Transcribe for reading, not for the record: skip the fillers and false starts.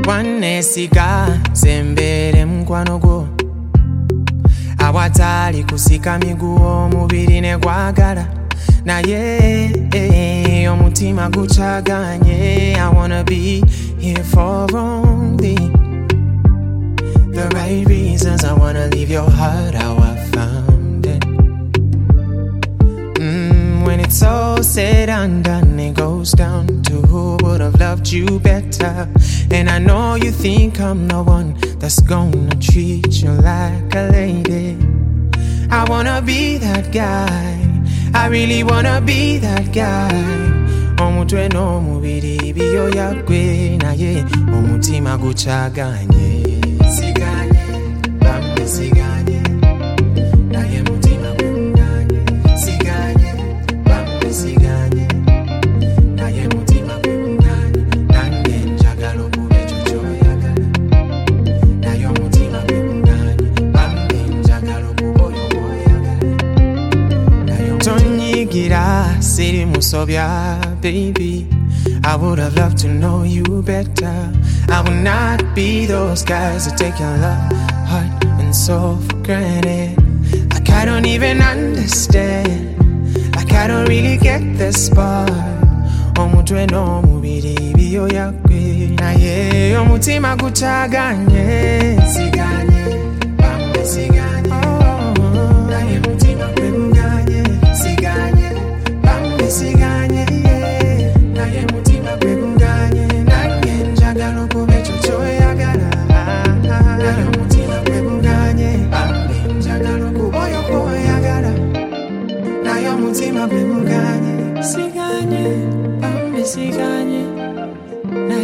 Wanesiga sembere mkwano gwo awatali kusika miguo mubiri ne gwagala naye omutima guchaganye. I wanna be here for only the right reasons. I wanna leave your heart how I found it. When it's all said and done, it goes down to who would have loved you better. And I know you think I'm the one that's gonna treat you like a lady. I wanna be that guy, I really wanna be that guy. Omutwe no mubiri biyo yakwe naye omutima guchaganye. Siganye, bambi siganye, naye mutima gunganye. Siganye, bambi siganye, naye mutima gunganye. Nange njagala okuba ekyo ky'oyagala, naye omutima gunganye. Bambi njagala okuba oyo gw'oyagala, naye tonyigira siri musobya, baby. I would have loved to know you better. I would not be those guys that take your love, heart, and soul for granted. Like I don't even understand, like I don't really get this part. Omutwe no mubiri biyo yakwe naye omutima guchaganye. Siganye, bambi siganye, naye mutima gweguganye. Siganye, bambi siganye, naye mutima gweguganye. Nange njagala okuba ekyo ky'oyagala, naye omutima gweguganye. Bambi njagala okuba oyo gw'oyagala, naye omutima gweguganye. Siganye, bambi siganye, naye